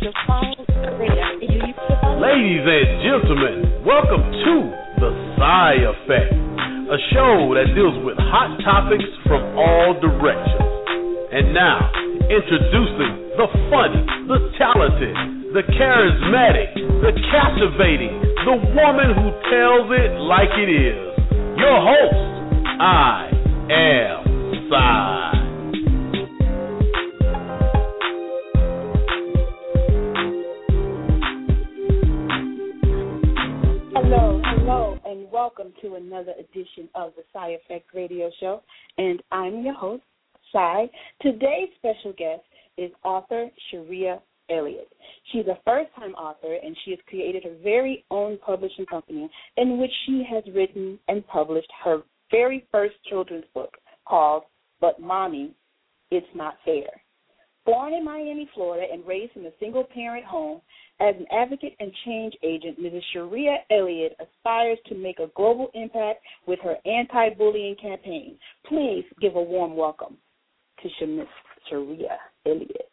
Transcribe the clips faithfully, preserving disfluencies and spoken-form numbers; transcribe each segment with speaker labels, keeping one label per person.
Speaker 1: your phone.
Speaker 2: Ladies and gentlemen, welcome to The Psy Effect, a show that deals with hot topics from all directions. And now, introducing the funny, the talented, the charismatic, the captivating, the woman who tells it like it is. Your host, I am Psy.
Speaker 1: Hello, hello, and welcome to another edition of the Psy Effect Radio Show. And I'm your host, Psy. Today's special guest is author Sharia Elliott. She's a first-time author, and she has created her very own publishing company in which she has written and published her very first children's book called But Mommy, It's Not Fair. Born in Miami, Florida, and raised in a single-parent home, as an advocate and change agent, Missus Sharia Elliott aspires to make a global impact with her anti-bullying campaign. Please give a warm welcome to Miss Sharia Elliott.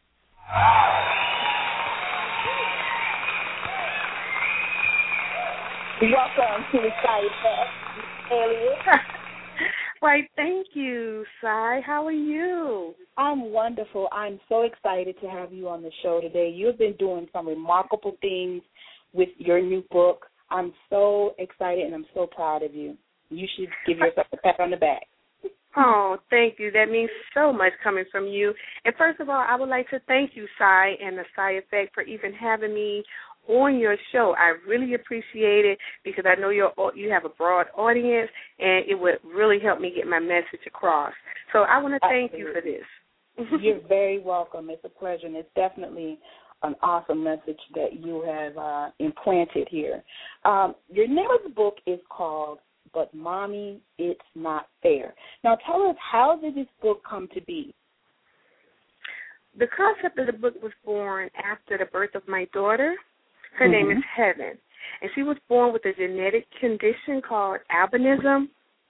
Speaker 1: Welcome to the Psy Effect, Elliott.
Speaker 3: Why, thank you, Psy. How are you?
Speaker 1: I'm wonderful. I'm so excited to have you on the show today. You've been doing some remarkable things with your new book. I'm so excited, and I'm so proud of you. You should give yourself a pat on the back.
Speaker 3: Oh, thank you. That means so much coming from you. And first of all, I would like to thank you, Psy, and the Psy Effect for even having me on your show. I really appreciate it because I know you're, you have a broad audience, and it would really help me get my message across. So I want to thank
Speaker 1: Absolutely.
Speaker 3: you for this.
Speaker 1: You're very welcome. It's a pleasure, and it's definitely an awesome message that you have uh, implanted here. Um, your name of the book is called But Mommy, It's Not Fair. Now tell us, how did this book come to be?
Speaker 3: The concept of the book was born after the birth of my daughter. Her
Speaker 1: Mm-hmm.
Speaker 3: name is Heaven, and she was born with a genetic condition called albinism.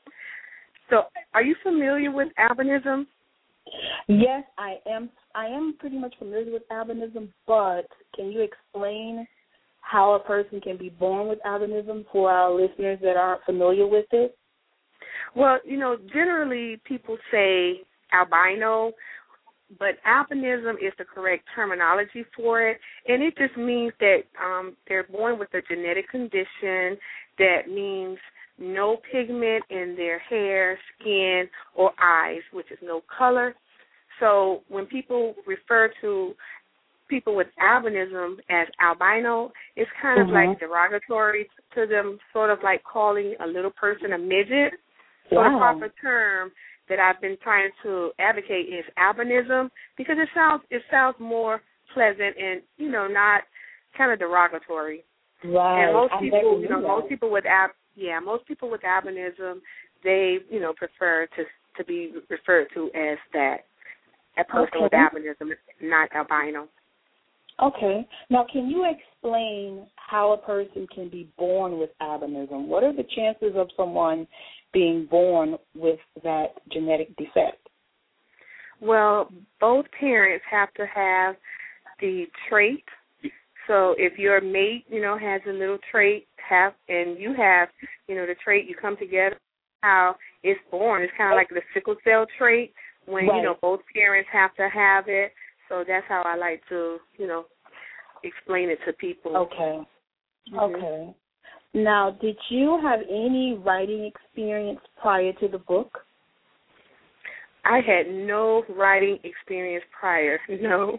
Speaker 3: So are you familiar with albinism?
Speaker 1: Yes, I am. I am pretty much familiar with albinism, but can you explain how a person can be born with albinism for our listeners that aren't familiar with it?
Speaker 3: Well, you know, generally people say albino, but albinism is the correct terminology for it, and it just means that um, they're born with a genetic condition that means no pigment in their hair, skin, or eyes, which is no color. So when people refer to people with albinism as albino, it's kind
Speaker 1: Mm-hmm.
Speaker 3: of like derogatory to them, sort of like calling a little person a midget. So
Speaker 1: Wow.
Speaker 3: the proper term that I've been trying to advocate is albinism because it sounds it sounds more pleasant and, you know, not kind of derogatory.
Speaker 1: Right.
Speaker 3: And most
Speaker 1: I
Speaker 3: people,
Speaker 1: never
Speaker 3: you know,
Speaker 1: knew
Speaker 3: most
Speaker 1: that.
Speaker 3: people with ab yeah, most people with albinism, they, you know, prefer to to be referred to as that, a person
Speaker 1: Okay.
Speaker 3: with albinism, not albino.
Speaker 1: Okay. Now, can you explain how a person can be born with albinism? What are the chances of someone being born with that genetic defect?
Speaker 3: Well, both parents have to have the trait. So if your mate, you know, has a little trait, have and you have, you know, the trait, you come together, how it's born. It's kind of like the sickle cell trait when,
Speaker 1: Right.
Speaker 3: you know, both parents have to have it. So that's how I like to, you know, explain it to people.
Speaker 1: Okay.
Speaker 3: Mm-hmm.
Speaker 1: Okay. Now, did you have any writing experience prior to the book?
Speaker 3: I had no writing experience prior, no.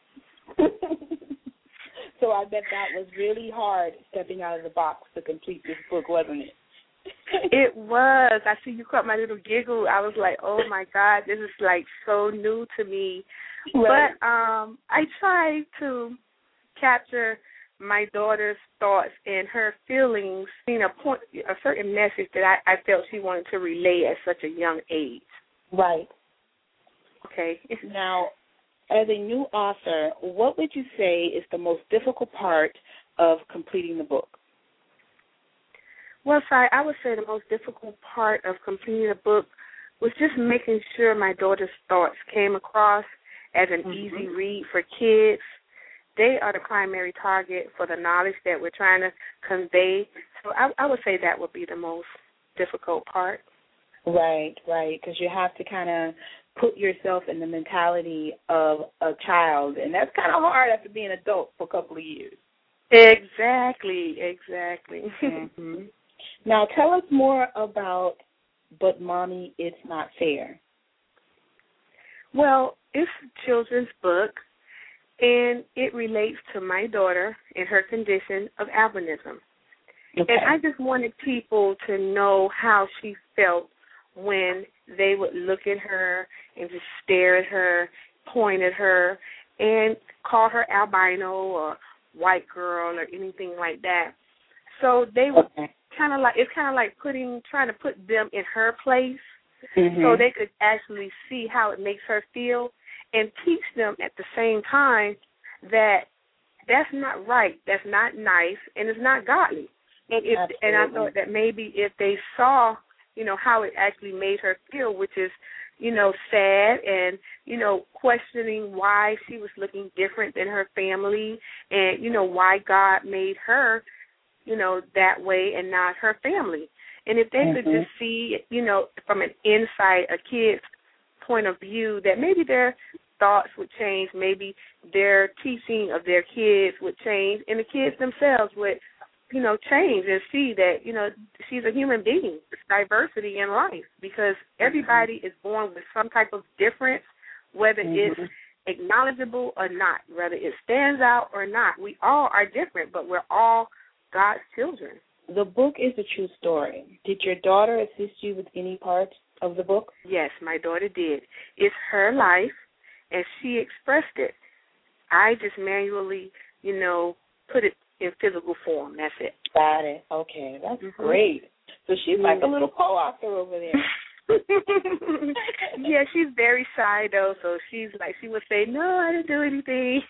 Speaker 1: So I bet that was really hard stepping out of the box to complete this book, wasn't it?
Speaker 3: It was. I see you caught my little giggle. I was like, oh, my God, this is, like, so new to me.
Speaker 1: Right.
Speaker 3: But um, I tried to capture my daughter's thoughts and her feelings, you know, point, a certain message that I, I felt she wanted to relay at such a young age.
Speaker 1: Right.
Speaker 3: Okay.
Speaker 1: Now, as a new author, what would you say is the most difficult part of completing the book?
Speaker 3: Well, sorry, I would say the most difficult part of completing the book was just making sure my daughter's thoughts came across as an mm-hmm. easy read for kids, they are the primary target for the knowledge that we're trying to convey. So I, I would say that would be the most difficult part.
Speaker 1: Right, right, because you have to kind of put yourself in the mentality of a child, and that's kind of hard after being an adult for a couple of years.
Speaker 3: Exactly, exactly.
Speaker 1: Mm-hmm. Now, tell us more about But Mommy, It's Not Fair.
Speaker 3: Well, it's a children's book, and it relates to my daughter and her condition of albinism. Okay. And I just wanted people to know how she felt when they would look at her and just stare at her, point at her, and call her albino or white girl or anything like that. So they would okay. kind of like, it's kind of like putting, trying to put them in her place mm-hmm. so they could actually see how it makes her feel and teach them at the same time that that's not right, that's not nice, and it's not godly. And if, and I thought that maybe if they saw, you know, how it actually made her feel, which is, you know, sad and, you know, questioning why she was looking different than her family and, you know, why God made her, you know, that way and not her family. And if they mm-hmm. could just see, you know, from an inside, a kid's point of view, that maybe their thoughts would change, maybe their teaching of their kids would change, and the kids themselves would, you know, change and see that, you know, she's a human being. It's diversity in life because everybody mm-hmm. is born with some type of difference, whether mm-hmm. it's acknowledgeable or not, whether it stands out or not. We all are different, but we're all God's children.
Speaker 1: The book is a true story. Did your daughter assist you with any parts of the book?
Speaker 3: Yes, my daughter did. It's her life, and she expressed it. I just manually, you know, put it in physical form. That's it.
Speaker 1: Got it. Okay, that's mm-hmm. great. So she's mm-hmm. like a little co-author over there.
Speaker 3: Yeah, she's very shy, though, so she's like, she would say, no, I didn't do anything.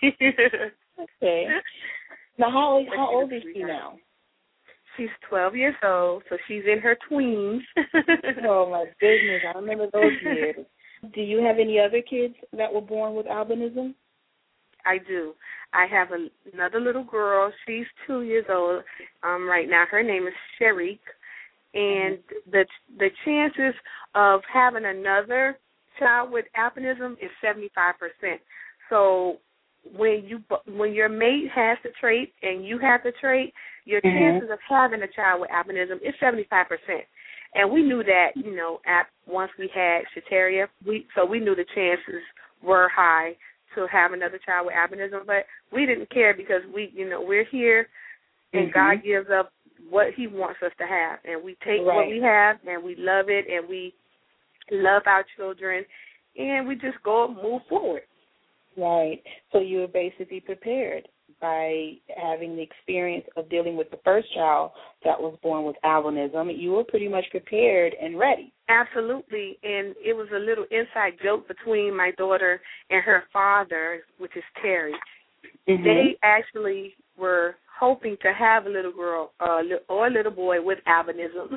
Speaker 1: Okay. Now, how, how old is she now?
Speaker 3: She's twelve years old, so she's in her tweens.
Speaker 1: Oh, my goodness. I remember those years. Do you have any other kids that were born with albinism?
Speaker 3: I do. I have a, another little girl. She's two years old um, right now. Her name is Sherik, and mm-hmm. the the chances of having another child with albinism is seventy-five percent. So when you when your mate has the trait and you have the trait, your mm-hmm. chances of having a child with albinism is seventy-five percent. And we knew that, you know, at once we had Shateria, we so we knew the chances were high to have another child with albinism, but we didn't care because we, you know, we're here and mm-hmm. God gives up what he wants us to have. And we take right. what we have and we love it and we love our children and we just go move forward.
Speaker 1: Right. So you were basically prepared by having the experience of dealing with the first child that was born with albinism. You were pretty much prepared and ready.
Speaker 3: Absolutely, and it was a little inside joke between my daughter and her father, which is Terry. Mm-hmm. They actually were hoping to have a little girl uh, or a little boy with albinism.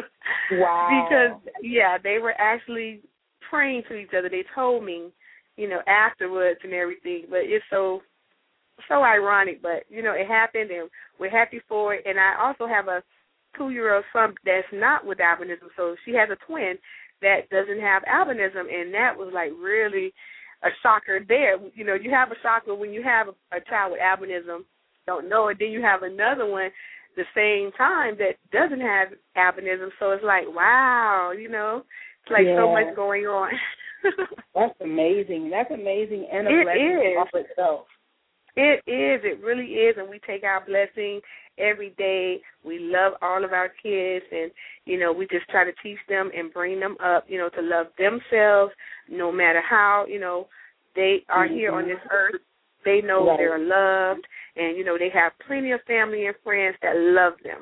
Speaker 1: Wow.
Speaker 3: Because, yeah, they were actually praying to each other. They told me, you know, afterwards and everything, but it's so so ironic, but, you know, it happened, and we're happy for it. And I also have a two-year-old son that's not with albinism, so she has a twin that doesn't have albinism, and that was, like, really a shocker there. You know, you have a shocker when you have a, a child with albinism, don't know it, then you have another one the same time that doesn't have albinism, so it's like, wow, you know, it's like yeah. so much going on.
Speaker 1: That's amazing. That's amazing and a
Speaker 3: it
Speaker 1: blessing
Speaker 3: is.
Speaker 1: off itself.
Speaker 3: It is. It really is, and we take our blessing every day. We love all of our kids, and, you know, we just try to teach them and bring them up, you know, to love themselves no matter how, you know, they are mm-hmm. here on this earth. They know right. they're loved, and, you know, they have plenty of family and friends that love them.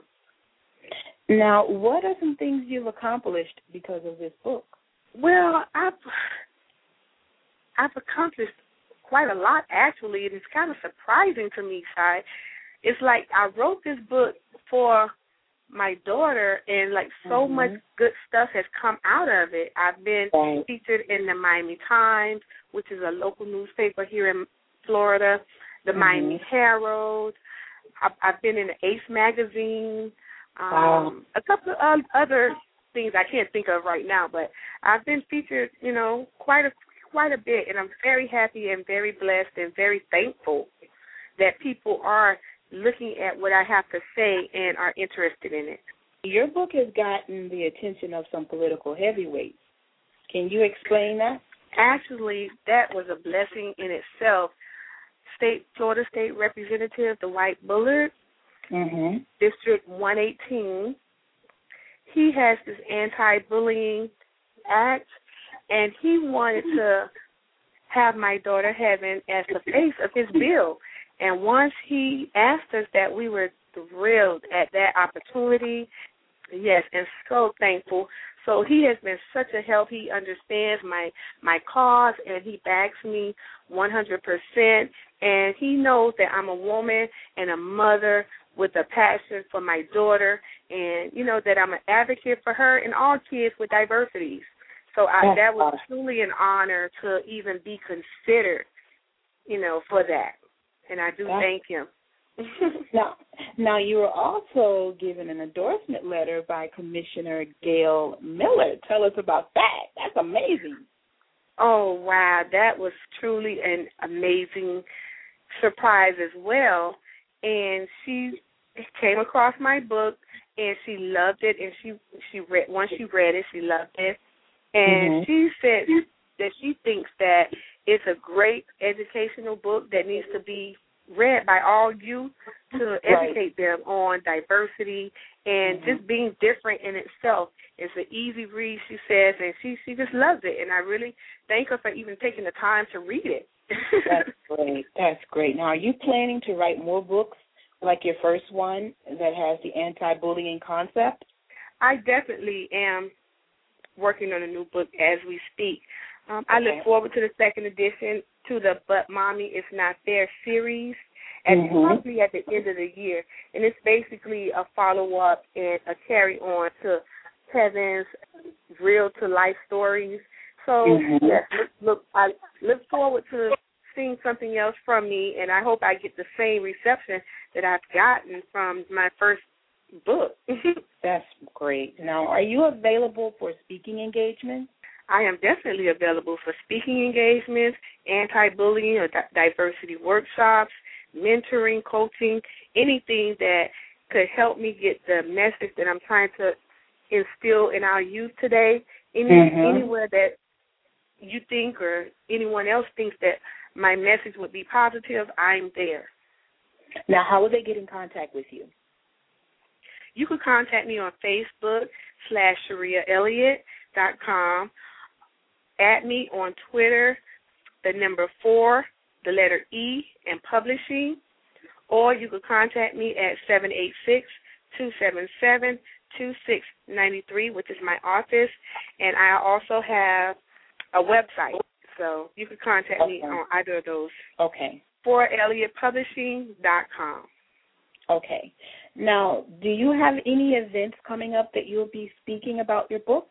Speaker 1: Now, what are some things you've accomplished because of this book?
Speaker 3: Well, I've, I've accomplished quite a lot, actually, and it's kind of surprising to me, Sai. It's like I wrote this book for my daughter, and, like, so mm-hmm. much good stuff has come out of it. I've been right. featured in the Miami Times, which is a local newspaper here in Florida, the
Speaker 1: mm-hmm.
Speaker 3: Miami Herald. I've, I've been in the Ace magazine. Um,
Speaker 1: wow.
Speaker 3: A couple of other things I can't think of right now, but I've been featured, you know, quite a quite a bit, and I'm very happy and very blessed and very thankful that people are looking at what I have to say and are interested in it.
Speaker 1: Your book has gotten the attention of some political heavyweights. Can you explain that?
Speaker 3: Actually, that was a blessing in itself. State Florida State Representative Dwight Bullard,
Speaker 1: mm-hmm.
Speaker 3: District one eighteen, he has this anti-bullying act, and he wanted to have my daughter Heaven as the face of his bill. And once he asked us that, we were thrilled at that opportunity. Yes, and so thankful. So he has been such a help. He understands my, my cause, and he backs me one hundred percent. And he knows that I'm a woman and a mother with a passion for my daughter, and, you know, that I'm an advocate for her and all kids with diversities. So I, that was truly an honor to even be considered, you know, for that. And I do thank him.
Speaker 1: now, now, you were also given an endorsement letter by Commissioner Gail Miller. Tell us about that. That's amazing.
Speaker 3: Oh, wow. That was truly an amazing surprise as well. And she came across my book, and she loved it. And she she read once she read it, she loved it. And mm-hmm. she said that she thinks that it's a great educational book that needs to be read by all youth to educate right. them on diversity and mm-hmm. just being different in itself. It's an easy read, she says, and she, she just loves it. And I really thank her for even taking the time to read it.
Speaker 1: That's great. That's great. Now, are you planning to write more books like your first one that has the anti-bullying concept?
Speaker 3: I definitely am working on a new book as we speak. Um, I okay. look forward to the second edition to the But Mommy It's Not There series, and mm-hmm. probably at the end of the year. And it's basically a follow-up and a carry-on to Heaven's real-to-life stories. So, mm-hmm. yes, look, look, I look forward to seeing something else from me, and I hope I get the same reception that I've gotten from my first book.
Speaker 1: That's great. Now, are you available for speaking engagements?
Speaker 3: I am definitely available for speaking engagements, anti-bullying or di- diversity workshops, mentoring, coaching, anything that could help me get the message that I'm trying to instill in our youth today. Any, mm-hmm. Anywhere that you think or anyone else thinks that my message would be positive, I'm there.
Speaker 1: Now, how would they get in contact with you?
Speaker 3: You can contact me on Facebook slash Sharia Elliott dot com. At me on Twitter, the number four, the letter E, and publishing. Or you can contact me at seven eight six, two seven seven, two six nine three, which is my office. And I also have a website, so you can contact okay. me on either of those.
Speaker 1: Okay.
Speaker 3: for Elliott Publishing dot com.
Speaker 1: Okay. Now, do you have any events coming up that you'll be speaking about your book?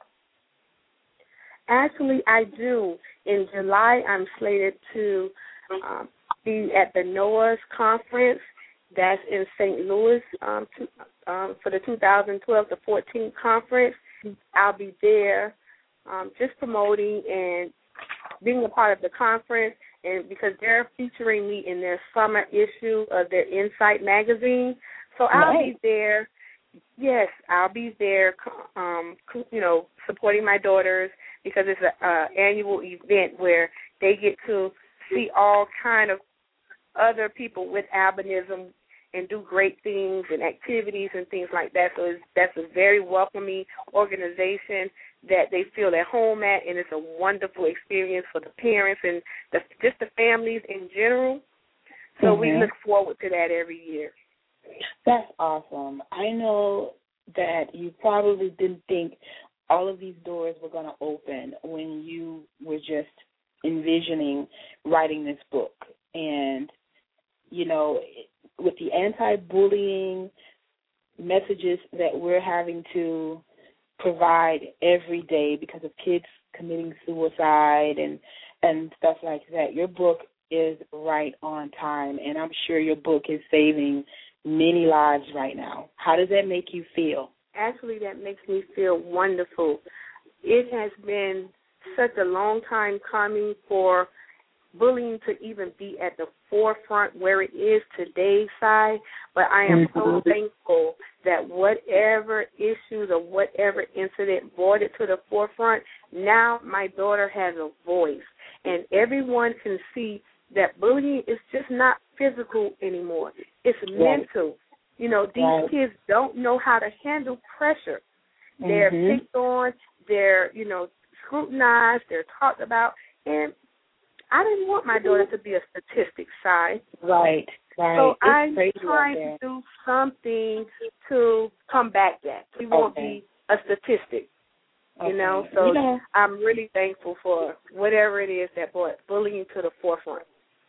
Speaker 3: Actually, I do. In July, I'm slated to um, be at the NOAA's conference. That's in Saint Louis um, to, um, for the two thousand twelve to fourteen conference. I'll be there um, just promoting and being a part of the conference, and because they're featuring me in their summer issue of their Insight magazine. So I'll nice. be there. Yes, I'll be there, um, you know, supporting my daughters, because it's an uh, annual event where they get to see all kind of other people with albinism and do great things and activities and things like that. So it's, that's a very welcoming organization that they feel at home at, and it's a wonderful experience for the parents and the, just the families in general. So mm-hmm. we look forward to that every year.
Speaker 1: That's awesome. I know that you probably didn't think all of these doors were going to open when you were just envisioning writing this book. And, you know, with the anti-bullying messages that we're having to provide every day because of kids committing suicide and, and stuff like that, your book is right on time, and I'm sure your book is saving many lives right now. How does that make you feel?
Speaker 3: Actually, that makes me feel wonderful. It has been such a long time coming for bullying to even be at the forefront where it is today, Si, but I am mm-hmm. so thankful that whatever issues or whatever incident brought it to the forefront, now my daughter has a voice, and everyone can see that bullying is just not physical anymore. It's right. mental. You know, these right. kids don't know how to handle pressure. Mm-hmm. They're picked on, they're, you know, scrutinized, they're talked about, and I didn't want my daughter to be a statistic, Si.
Speaker 1: Right, right.
Speaker 3: So
Speaker 1: it's
Speaker 3: I'm trying to do something to combat that. We okay. won't be a statistic, you
Speaker 1: okay.
Speaker 3: know. So
Speaker 1: yeah.
Speaker 3: I'm really thankful for whatever it is that brought bullying to the forefront.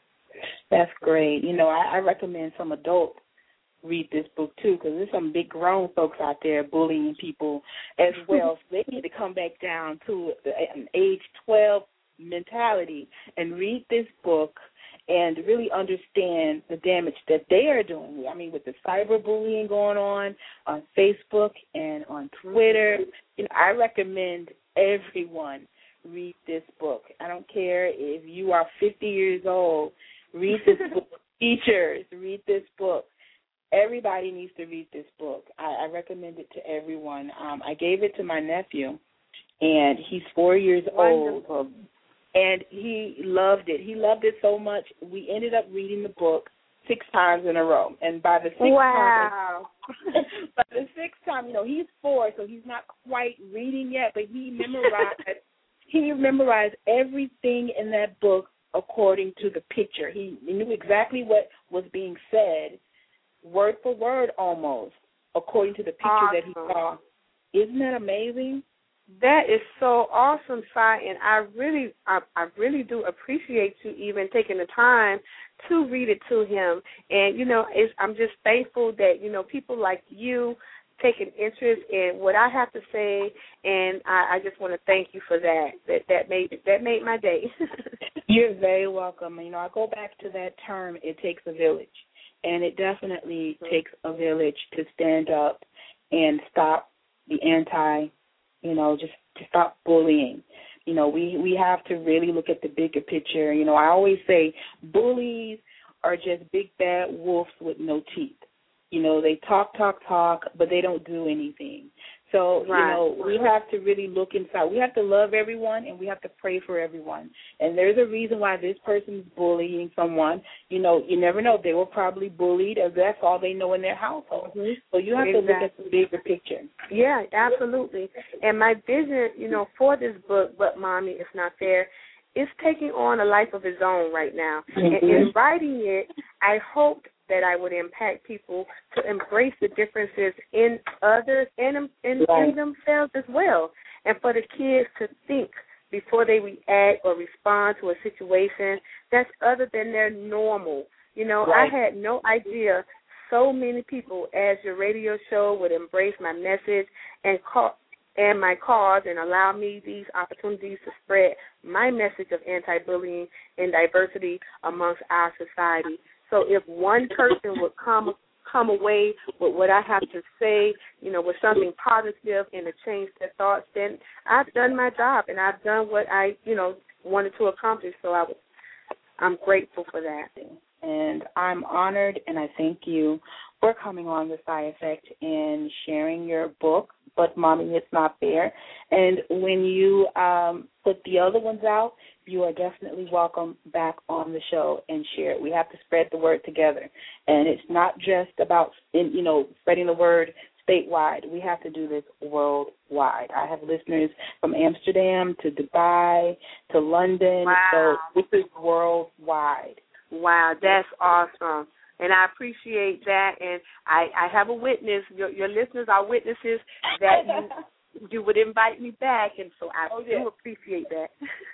Speaker 1: That's great. You know, I, I recommend some adults read this book, too, because there's some big grown folks out there bullying people as well. So they need to come back down to an age twelve mentality and read this book and really understand the damage that they are doing. I mean, with the cyberbullying going on on Facebook and on Twitter, you know, I recommend everyone read this book. I don't care if you are fifty years old, read this book. Teachers, read this book. Everybody needs to read this book. I, I recommend it to everyone. Um, I gave it to my nephew, and he's four years
Speaker 3: Wonderful.
Speaker 1: old. And he loved it. He loved it so much, we ended up reading the book six times in a row. And by the sixth
Speaker 3: wow.
Speaker 1: time, by the sixth time, you know, he's four, so he's not quite reading yet, but he memorized he memorized everything in that book according to the picture. He, he knew exactly what was being said, word for word almost, according to the picture
Speaker 3: awesome.
Speaker 1: that he saw. Isn't that amazing?
Speaker 3: That is so awesome, Si, and I really, I, I really do appreciate you even taking the time to read it to him. And you know, it's, I'm just thankful that you know people like you take an interest in what I have to say, and I, I just want to thank you for that. That that made that made my day.
Speaker 1: You're very welcome. You know, I go back to that term. It takes a village, and it definitely mm-hmm. takes a village to stand up and stop the anti. You know, just to stop bullying. You know, we, we have to really look at the bigger picture. You know, I always say bullies are just big bad wolves with no teeth. You know, they talk, talk, talk, but they don't do anything. So,
Speaker 3: right.
Speaker 1: you know, we have to really look inside. We have to love everyone, and we have to pray for everyone. And there's a reason why this person is bullying someone. You know, you never know. They were probably bullied, as that's all they know in their household. Mm-hmm. So you have exactly. to look at the bigger picture.
Speaker 3: Yeah, absolutely. And my vision, you know, for this book, But Mommy, It's Not Fair, is taking on a life of its own right now. Mm-hmm. And in writing it, I hoped that I would impact people to embrace the differences in others and in,
Speaker 1: right.
Speaker 3: in themselves as well, and for the kids to think before they react or respond to a situation that's other than their normal. You know,
Speaker 1: right.
Speaker 3: I had no idea so many people, as your radio show, would embrace my message and call, and my cause and allow me these opportunities to spread my message of anti-bullying and diversity amongst our society. So if one person would come come away with what I have to say, you know, with something positive and to change their thoughts, then I've done my job and I've done what I, you know, wanted to accomplish. So I was, I'm grateful for that.
Speaker 1: And I'm honored, and I thank you for coming on the Sci Effect and sharing your book, But Mommy, It's Not Fair. And when you um, put the other ones out, you are definitely welcome back on the show and share it. We have to spread the word together. And it's not just about, you know, spreading the word statewide. We have to do this worldwide. I have listeners from Amsterdam to Dubai to London.
Speaker 3: Wow.
Speaker 1: So this is worldwide.
Speaker 3: Wow, that's awesome. And I appreciate that. And I, I have a witness. Your, your listeners are witnesses that you, you would invite me back. And so I
Speaker 1: oh, yeah.
Speaker 3: do appreciate that.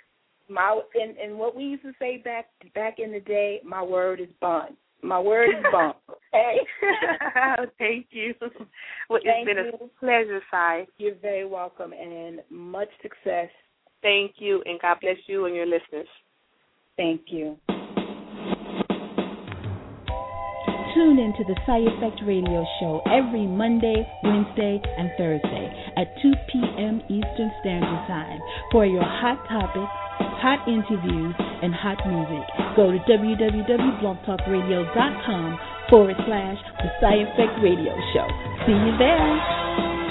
Speaker 1: My and, and what we used to say back back in the day, my word is bond. My word is bond. Okay.
Speaker 3: Thank you. Well,
Speaker 1: Thank
Speaker 3: it's been
Speaker 1: you.
Speaker 3: a pleasure, Si.
Speaker 1: You're very welcome, and much success.
Speaker 3: Thank you, and God bless you and your listeners.
Speaker 1: Thank you.
Speaker 4: Tune in to the Sci Effect Radio Show every Monday, Wednesday, and Thursday at two p.m. Eastern Standard Time for your hot topics, hot interviews, and hot music. Go to www.blogtalkradio.com forward slash the Sci Effect Radio Show. See you there.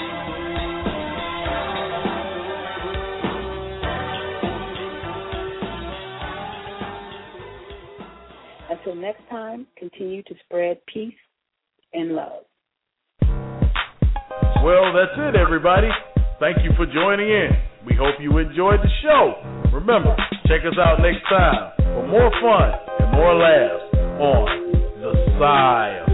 Speaker 1: Until next time, continue to spread peace and love.
Speaker 2: Well, that's it, everybody. Thank you for joining in. We hope you enjoyed the show. Remember, check us out next time for more fun and more laughs on The Sci Effect.